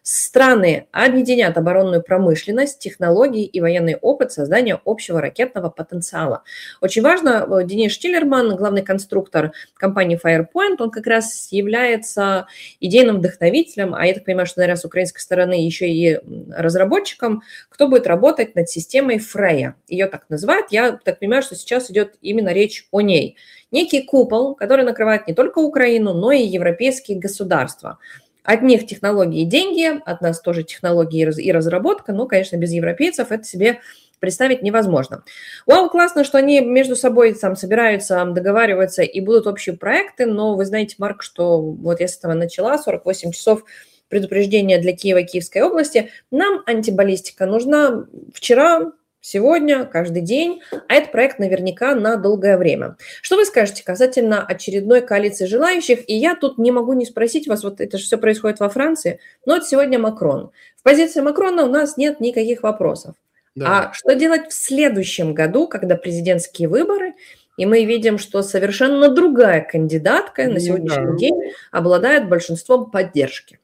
Страны объединят оборонную промышленность, технологии и военный опыт создания общего ракетного потенциала. Очень важно, Денис Штиллерман, главный конструктор компании Firepoint, он как раз является идейным вдохновителем, а я так понимаю, что, наверное, с украинской стороны еще и разработчиком, кто будет работать над системой Freya. Ее так называют. Я так понимаю, что сейчас идет именно речь о ней. Некий купол, который накрывает не только Украину, но и европейские государства. От них технологии и деньги, от нас тоже технологии и разработка, но, конечно, без европейцев это себе представить невозможно. Вау, классно, что они между собой там собираются, договариваются и будут общие проекты, но вы знаете, Марк, что вот я с этого начала, сорок восемь часов предупреждения для Киева и Киевской области, нам антибаллистика нужна вчера, сегодня, каждый день, а это проект наверняка на долгое время. Что вы скажете касательно очередной коалиции желающих? И я тут не могу не спросить вас, вот это же все происходит во Франции, но вот сегодня Макрон. В позиции Макрона у нас нет никаких вопросов. Да. А что делать в следующем году, когда президентские выборы, и мы видим, что совершенно другая кандидатка на сегодняшний да. день обладает большинством поддержки?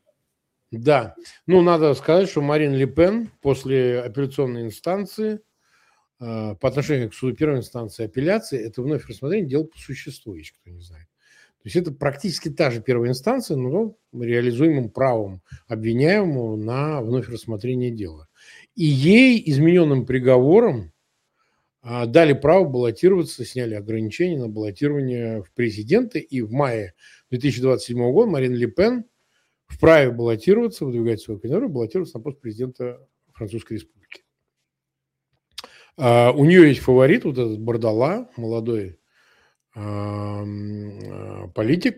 Да, ну надо сказать, что Марин Ле Пен после апелляционной инстанции, э, по отношению к суду первой инстанции апелляции, это вновь рассмотрение дела по существу, если кто не знает. То есть это практически та же первая инстанция, но реализуемым правом обвиняемого на вновь рассмотрение дела. И ей измененным приговором а, дали право баллотироваться, сняли ограничения на баллотирование в президенты. И в мае две тысячи двадцать седьмого года Марин Ле Пен вправе баллотироваться, выдвигать свою кандидатуру, баллотироваться на пост президента Французской Республики. А, у нее есть фаворит, вот этот Бордала, молодой а, политик,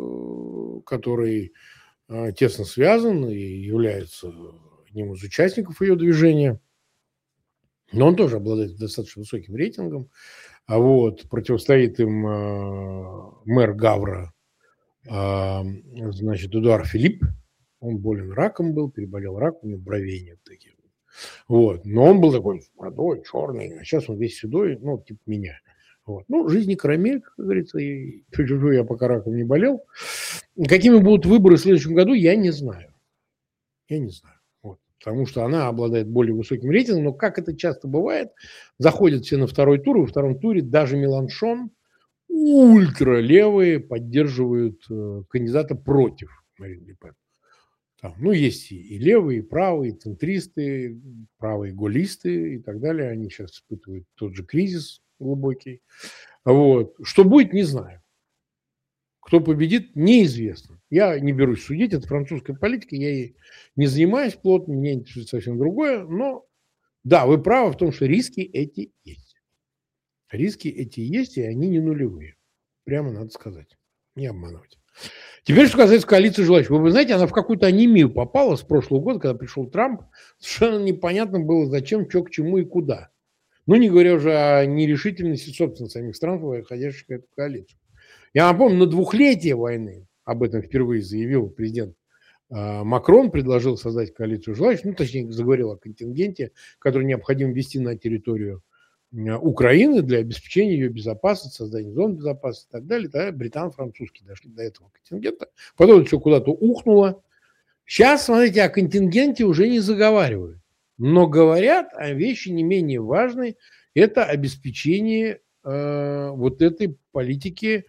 который а, тесно связан и является одним из участников ее движения, но он тоже обладает достаточно высоким рейтингом. А вот противостоит им э, мэр Гавра, э, значит, Эдуард Филипп. Он болен раком был, переболел раком, у него бровей нет таких. Вот. Но он был такой молодой, черный, а сейчас он весь седой, ну, типа меня. Вот. Ну, жизнь не карамель, как говорится, и я пока раком не болел. Какими будут выборы в следующем году, я не знаю. Я не знаю. Потому что она обладает более высоким рейтингом, но, как это часто бывает, заходят все на второй тур, и во втором туре даже Меланшон, ультралевые, поддерживают э, кандидата против Марин Ле Пен. Там, ну, есть и, и левые, и правые, и центристы, правые голлисты и так далее. Они сейчас испытывают тот же кризис глубокий. Вот. Что будет, не знаю. Кто победит, неизвестно. Я не берусь судить, это французская политика, я ей не занимаюсь плотно, меня интересует совсем другое, но да, вы правы в том, что риски эти есть. Риски эти есть, и они не нулевые. Прямо надо сказать, не обманывать. Теперь, что касается коалиции желающих. Вы знаете, она в какую-то анемию попала с прошлого года, когда пришел Трамп. Совершенно непонятно было, зачем, что, к чему и куда. Ну, не говоря уже о нерешительности, собственно, самих стран, входящих в эту коалицию. Я напомню, на двухлетие войны, об этом впервые заявил президент э, Макрон, предложил создать коалицию желающих, ну, точнее, заговорил о контингенте, который необходимо ввести на территорию э, Украины для обеспечения ее безопасности, создания зон безопасности и так далее. Тогда британо-французские дошли до этого контингента. Потом это все куда-то ухнуло. Сейчас, смотрите, о контингенте уже не заговаривают, но говорят о вещи не менее важной. Это обеспечение э, вот этой политики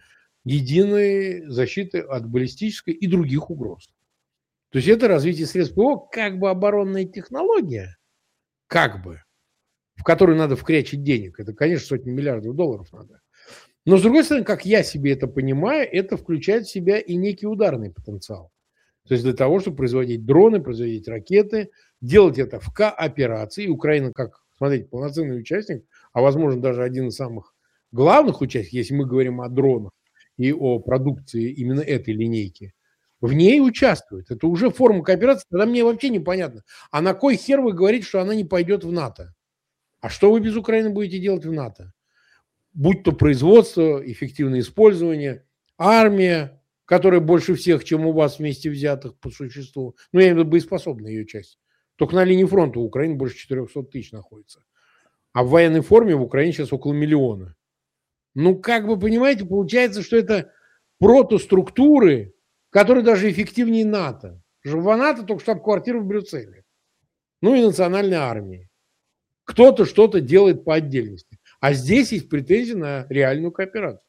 единой защиты от баллистической и других угроз. То есть это развитие средств ПВО как бы оборонная технология, как бы, в которую надо вкрячить денег. Это, конечно, сотни миллиардов долларов надо. Но, с другой стороны, как я себе это понимаю, это включает в себя и некий ударный потенциал. То есть для того, чтобы производить дроны, производить ракеты, делать это в кооперации. Украина, как, смотрите, полноценный участник, а, возможно, даже один из самых главных участников, если мы говорим о дронах и о продукции именно этой линейки, в ней участвует. Это уже форма кооперации. Тогда мне вообще непонятно. А на кой хер вы говорите, что она не пойдет в НАТО? А что вы без Украины будете делать в НАТО? Будь то производство, эффективное использование, армия, которая больше всех, чем у вас вместе взятых по существу. Ну, я имею в виду боеспособная ее часть. Только на линии фронта у Украины больше четырехсот тысяч находится. А в военной форме в Украине сейчас около миллиона. Ну, как вы понимаете, получается, что это протоструктуры, которые даже эффективнее НАТО. В НАТО только штаб-квартира в Брюсселе. Ну и национальной армии. Кто-то что-то делает по отдельности. А здесь есть претензии на реальную кооперацию.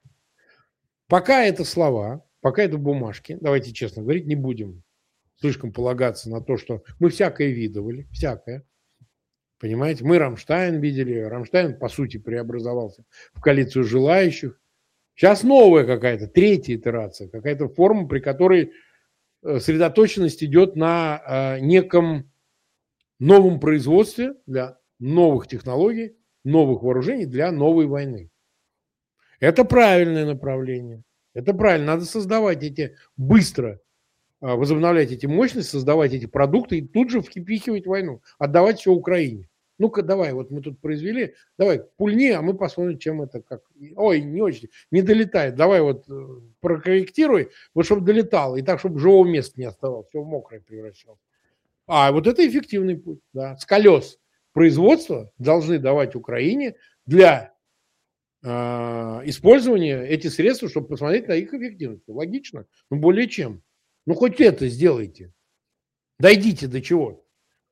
Пока это слова, пока это бумажки, давайте честно говорить, не будем слишком полагаться на то, что мы всякое видывали, всякое. Понимаете, мы Рамштайн видели, Рамштайн, по сути, преобразовался в коалицию желающих. Сейчас новая какая-то, третья итерация, какая-то форма, при которой сосредоточенность идет на неком новом производстве для новых технологий, новых вооружений для новой войны. Это правильное направление. Это правильно. Надо создавать эти, быстро возобновлять эти мощности, создавать эти продукты и тут же впихивать войну, отдавать все Украине. Ну-ка, давай, вот мы тут произвели, давай, пульни, а мы посмотрим, чем это, как. Ой, не очень, не долетает, давай вот прокорректируй, вот чтобы долетало, и так, чтобы живого места не оставалось, все в мокрое превращалось. А вот это эффективный путь, да, с колес производства должны давать Украине для э, использования эти средства, чтобы посмотреть на их эффективность. Логично, ну более чем. Ну хоть это сделайте, дойдите до чего.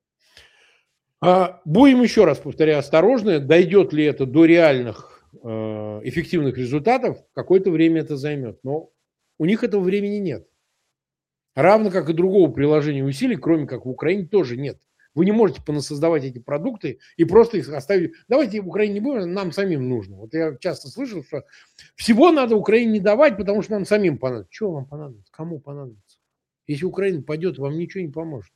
А будем еще раз, повторяю, осторожны, дойдет ли это до реальных э, эффективных результатов, какое-то время это займет. Но у них этого времени нет. Равно как и другого приложения усилий, кроме как в Украине, тоже нет. Вы не можете понасоздавать эти продукты и просто их оставить. Давайте в Украине не будем, нам самим нужно. Вот я часто слышал, что всего надо Украине не давать, потому что нам самим понадобится. Чего вам понадобится? Кому понадобится? Если Украина пойдет, вам ничего не поможет.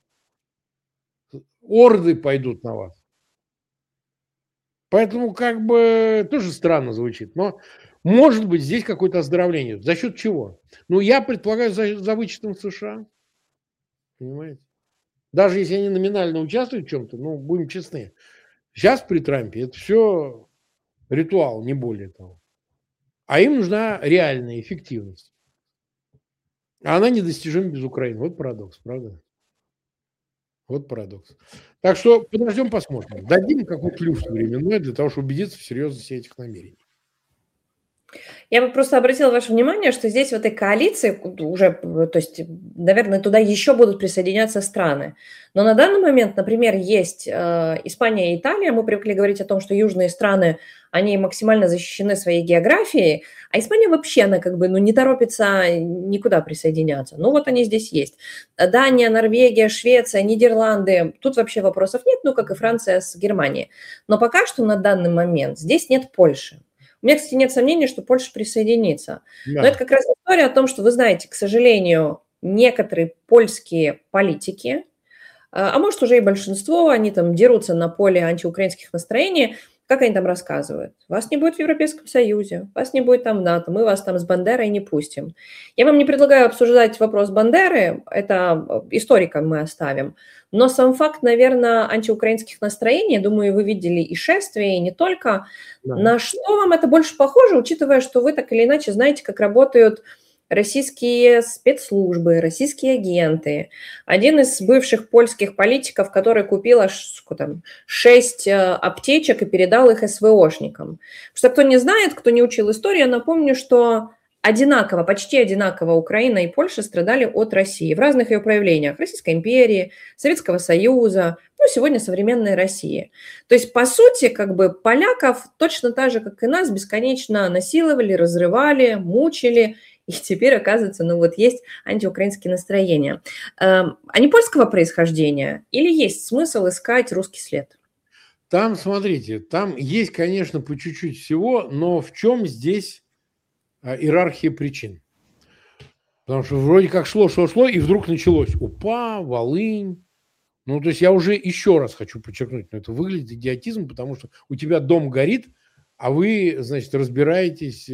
Орды пойдут на вас. Поэтому как бы тоже странно звучит. Но может быть здесь какое-то оздоровление. За счет чего? Ну, я предполагаю, за, за вычетом США. Понимаете? Даже если они номинально участвуют в чем-то, ну, будем честны. Сейчас при Трампе это все ритуал, не более того. А им нужна реальная эффективность. А она недостижима без Украины. Вот парадокс, правда? Вот парадокс. Так что подождем, посмотрим. Дадим какой-то люфт временной для того, чтобы убедиться в серьезности этих намерений. Я бы просто обратила ваше внимание, что здесь в этой коалиции уже, то есть, наверное, туда еще будут присоединяться страны. Но на данный момент, например, есть э, Испания и Италия. Мы привыкли говорить о том, что южные страны, они максимально защищены своей географией, а Испания вообще, она как бы ну, не торопится никуда присоединяться. Ну вот они здесь есть. Дания, Норвегия, Швеция, Нидерланды. Тут вообще вопросов нет, ну как и Франция с Германией. Но пока что на данный момент здесь нет Польши. У меня, кстати, нет сомнений, что Польша присоединится. Да. Но это как раз история о том, что, вы знаете, к сожалению, некоторые польские политики, а может уже и большинство, они там дерутся на поле антиукраинских настроений, как они там рассказывают. Вас не будет в Европейском Союзе, вас не будет там в НАТО, мы вас там с Бандерой не пустим. Я вам не предлагаю обсуждать вопрос Бандеры, это историкам мы оставим. Но сам факт, наверное, антиукраинских настроений, думаю, вы видели и шествия, и не только. Да. На что вам это больше похоже, учитывая, что вы так или иначе знаете, как работают российские спецслужбы, российские агенты. Один из бывших польских политиков, который купил аж там, шесть аптечек и передал их эс вэ ошникам. Что кто не знает, кто не учил историю, я напомню, что одинаково, почти одинаково Украина и Польша страдали от России в разных ее проявлениях. Российской империи, Советского Союза, ну, сегодня современной России. То есть, по сути, как бы поляков точно так же, как и нас, бесконечно насиловали, разрывали, мучили. И теперь, оказывается, ну вот есть антиукраинские настроения. Они польского происхождения или есть смысл искать русский след? Там, смотрите, там есть, конечно, по чуть-чуть всего, но в чем здесь иерархия причин? Потому что вроде как шло, шло, шло, и вдруг началось Упа, Волынь. Ну, то есть я уже еще раз хочу подчеркнуть, но это выглядит идиотизм, потому что у тебя дом горит, а вы, значит, разбираетесь,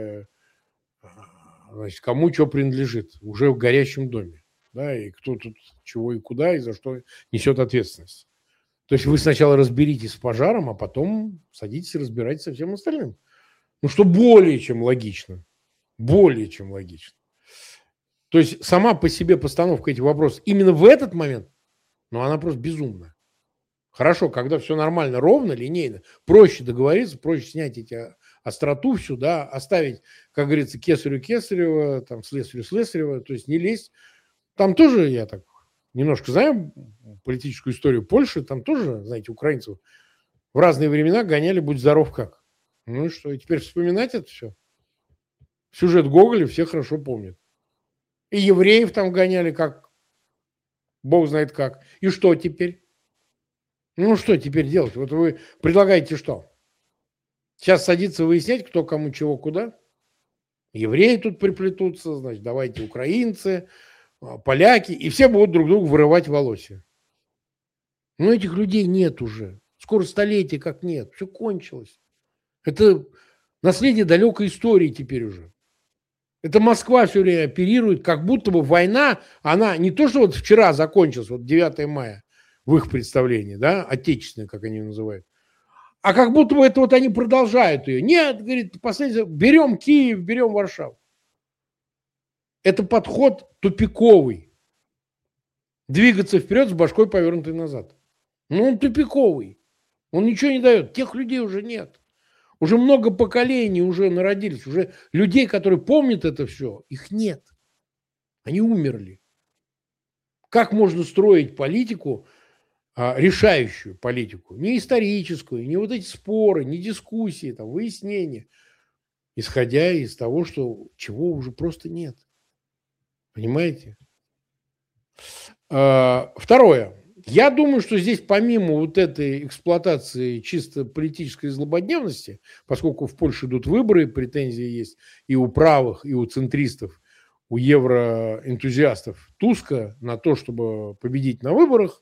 значит, кому что принадлежит уже в горящем доме. Да, и кто тут чего и куда, и за что несет ответственность. То есть вы сначала разберитесь с пожаром, а потом садитесь и разбирайтесь со всем остальным. Ну, что более чем логично. Более чем логично. То есть сама по себе постановка этих вопросов именно в этот момент, ну, она просто безумна. Хорошо, когда все нормально, ровно, линейно, проще договориться, проще снять эти остроту всю, да, оставить, как говорится, кесарю кесарева, там, слесарю слесарева, то есть не лезть. Там тоже, я так немножко знаю политическую историю Польши, там тоже, знаете, украинцев в разные времена гоняли «будь здоров как». Ну и что, и теперь вспоминать это все? Сюжет Гоголя все хорошо помнят. И евреев там гоняли как, бог знает как. И что теперь? Ну что теперь делать? Вот вы предлагаете что? Сейчас садиться выяснять, кто кому чего куда? Евреи тут приплетутся, значит, давайте украинцы, поляки, и все будут друг другу вырывать волосы. Но этих людей нет уже. Скоро столетие как нет. Все кончилось. Это наследие далекой истории теперь уже. Это Москва все время оперирует, как будто бы война, она не то, что вот вчера закончилась, вот девятое мая, в их представлении, да, отечественная, как они ее называют, а как будто бы это вот они продолжают ее. Нет, говорит, последний, берем Киев, берем Варшаву. Это подход тупиковый. Двигаться вперед с башкой повернутой назад. Ну, он тупиковый. Он ничего не дает. Тех людей уже нет. Уже много поколений уже народились. Уже людей, которые помнят это все, их нет. Они умерли. Как можно строить политику, решающую политику? Не историческую, не вот эти споры, не дискуссии, там, выяснения. Исходя из того, что чего уже просто нет. Понимаете? Второе. Я думаю, что здесь помимо вот этой эксплуатации чисто политической злободневности, поскольку в Польше идут выборы, претензии есть и у правых, и у центристов, у евроэнтузиастов Туска на то, чтобы победить на выборах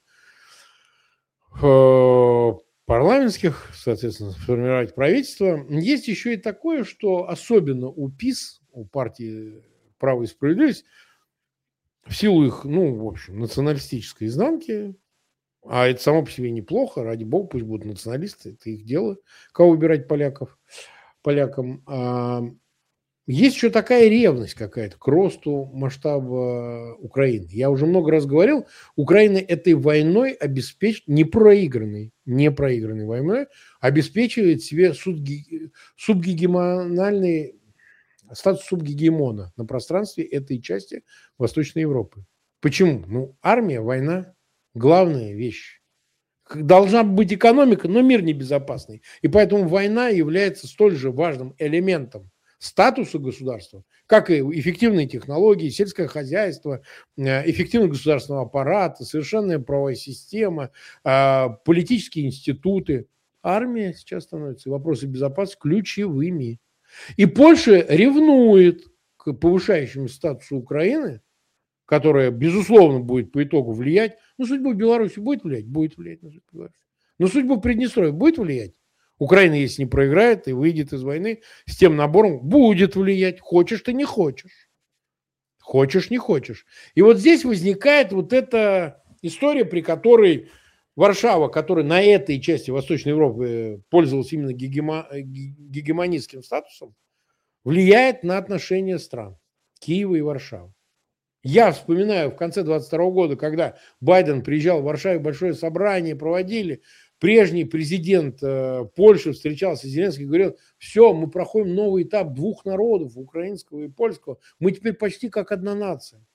парламентских, соответственно, сформировать правительство. Есть еще и такое, что особенно у ПиС, у партии «Право и справедливость», в силу их, ну, в общем, националистической изнанки, а это само по себе неплохо, ради бога, пусть будут националисты, это их дело, кого выбирать поляков, полякам. А есть еще такая ревность какая-то к росту масштаба Украины. Я уже много раз говорил, Украина этой войной обеспечивает, не проигранной, не проигранной войной, обеспечивает себе субгегемональный статус субгегемона на пространстве этой части Восточной Европы. Почему? Ну, армия, война – главная вещь. Должна быть экономика, но мир небезопасный. И поэтому война является столь же важным элементом статуса государства, как и эффективные технологии, сельское хозяйство, эффективный государственный аппарат, совершенная правовая система, политические институты. Армия сейчас становится, и вопросы безопасности ключевыми. И Польша ревнует к повышающему статусу Украины, которая, безусловно, будет по итогу влиять. Ну, судьба Беларуси будет влиять? Будет влиять на судьбу Беларуси. Но судьба Приднестровья будет влиять? Украина, если не проиграет и выйдет из войны с тем набором, будет влиять. Хочешь ты, не хочешь. Хочешь, не хочешь. И вот здесь возникает вот эта история, при которой Варшава, которая на этой части Восточной Европы пользовалась именно гегемо... гегемонистским статусом, влияет на отношения стран Киева и Варшавы. Я вспоминаю в конце двадцать второго года, когда Байден приезжал в Варшаву, большое собрание проводили, прежний президент Польши встречался с Зеленским и говорил: все, мы проходим новый этап двух народов, украинского и польского, мы теперь почти как одна нация.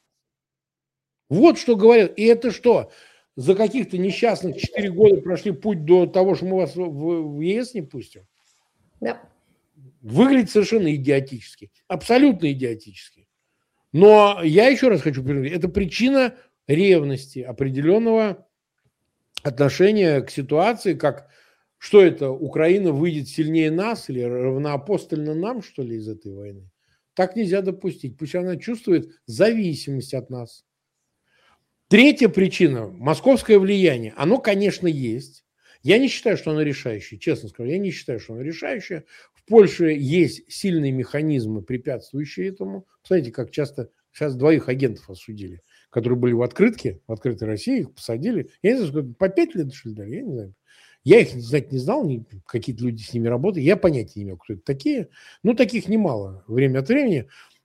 Вот что говорят. И это что? За каких-то несчастных четыре года прошли путь до того, что мы вас в, в ЕС не пустим? Да. Выглядит совершенно идиотически. Абсолютно идиотически. Но я еще раз хочу говорить, это причина ревности, определенного отношения к ситуации, как что это, Украина выйдет сильнее нас или равноапостольно нам, что ли, из этой войны? Так нельзя допустить. Пусть она чувствует зависимость от нас. Третья причина – московское влияние. Оно, конечно, есть. Я не считаю, что оно решающее, честно скажу. Я не считаю, что оно решающее. В Польше есть сильные механизмы, препятствующие этому. Посмотрите, как часто сейчас двоих агентов осудили, которые были в открытке, в открытой России, их посадили. Я не знаю, по пять лет, что ли, дали, я не знаю. Я их, знать не знал, какие-то люди с ними работают. Я понятия не имел, кто это такие. Ну, таких немало время от времени.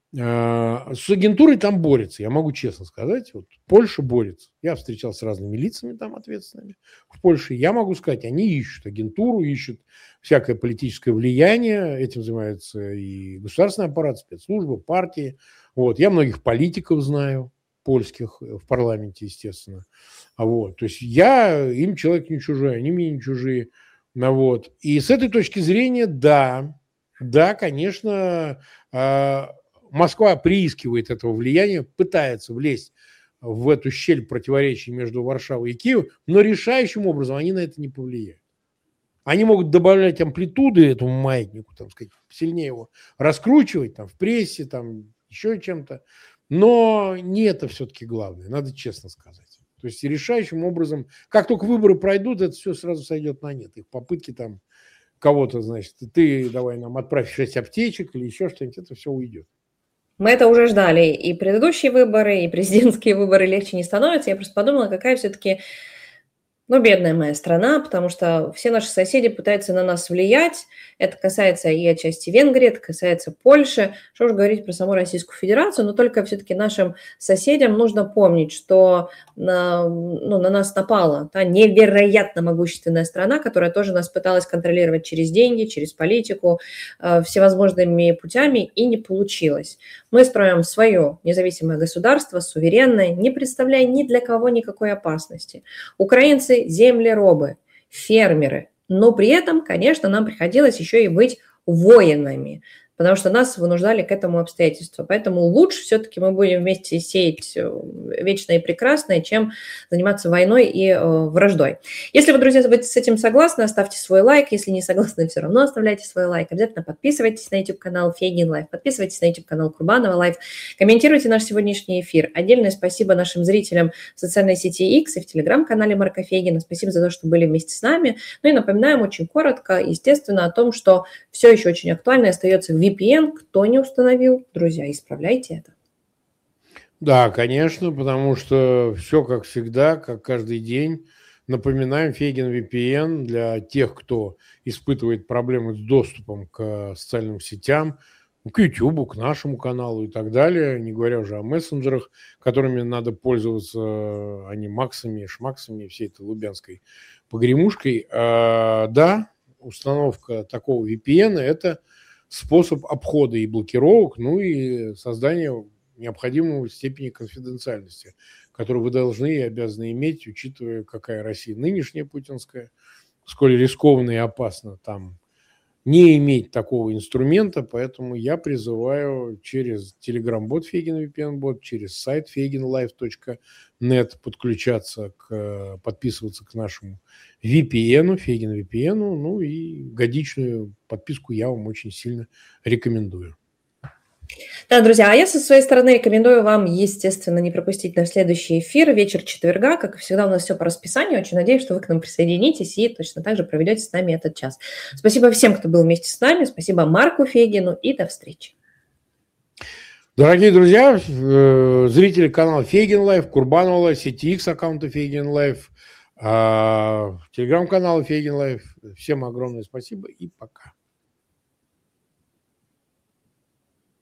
С агентурой там борется, я могу честно сказать. Вот Польша борется. Я встречался с разными лицами там ответственными в Польше. Я могу сказать, они ищут агентуру, ищут всякое политическое влияние. Этим занимается и государственный аппарат, спецслужбы, партии. Вот. Я многих политиков знаю, польских, в парламенте, естественно. Вот. То есть я им человек не чужой, они мне не чужие. Ну, вот. И с этой точки зрения, да, да, конечно, Москва приискивает этого влияния, пытается влезть в эту щель противоречий между Варшавой и Киевом, но решающим образом они на это не повлияют. Они могут добавлять амплитуды этому маятнику, там, сказать, сильнее его раскручивать там, в прессе, там, еще чем-то, но не это все-таки главное, надо честно сказать. То есть решающим образом, как только выборы пройдут, это все сразу сойдет на нет. Их попытки там кого-то, значит, ты давай нам отправь шесть аптечек или еще что-нибудь, это все уйдет. Мы это уже ждали. И предыдущие выборы, и президентские выборы легче не становятся. Я просто подумала, какая все-таки, ну, бедная моя страна, потому что все наши соседи пытаются на нас влиять. Это касается и отчасти Венгрии, это касается Польши. Что же говорить про саму Российскую Федерацию, но только все-таки нашим соседям нужно помнить, что на, ну, на нас напала та невероятно могущественная страна, которая тоже нас пыталась контролировать через деньги, через политику, э, всевозможными путями, и не получилось. Мы строим свое независимое государство, суверенное, не представляя ни для кого никакой опасности. Украинцы – землеробы, фермеры, но при этом, конечно, нам приходилось еще и быть воинами, потому что нас вынуждали к этому обстоятельства. Поэтому лучше все-таки мы будем вместе сеять вечное и прекрасное, чем заниматься войной и э, враждой. Если вы, друзья, будете с этим согласны, оставьте свой лайк. Если не согласны, все равно оставляйте свой лайк. Обязательно подписывайтесь на YouTube-канал Фейгин Лайф, подписывайтесь на YouTube-канал Курбанова Лайф, комментируйте наш сегодняшний эфир. Отдельное спасибо нашим зрителям в социальной сети X и в Telegram-канале Марка Фейгина. Спасибо за то, что были вместе с нами. Ну и напоминаем очень коротко, естественно, о том, что все еще очень актуально остается в ви пи эн. Кто не установил, друзья, исправляйте это. Да, конечно, потому что все как всегда, как каждый день. Напоминаем, Фейгин ви пи эн для тех, кто испытывает проблемы с доступом к социальным сетям, к YouTube, к нашему каналу и так далее, не говоря уже о мессенджерах, которыми надо пользоваться, а не максами, шмаксами, всей этой лубянской погремушкой. А, да, установка такого ви пи эн – это способ обхода и блокировок, ну и создания необходимой степени конфиденциальности, которую вы должны и обязаны иметь, учитывая, какая Россия нынешняя путинская, сколь рискованно и опасно там не иметь такого инструмента, поэтому я призываю через Telegram-бот Фейгин ви пи эн-бот, через сайт фейгин лайф точка нет подключаться, к, подписываться к нашему ви пи эн, Фейгин ви пи эн, ну и годичную подписку я вам очень сильно рекомендую. Да, друзья, а я со своей стороны рекомендую вам, естественно, не пропустить наш следующий эфир, вечер четверга. Как и всегда, у нас все по расписанию. Очень надеюсь, что вы к нам присоединитесь и точно так же проведете с нами этот час. Спасибо всем, кто был вместе с нами. Спасибо Марку Фейгину и до встречи. Дорогие друзья, зрители канала Фейгин Лайф, Курбанова Лайф, сети X аккаунта Фейгин Лайф, телеграм-канала Фейгин Лайф, всем огромное спасибо и пока.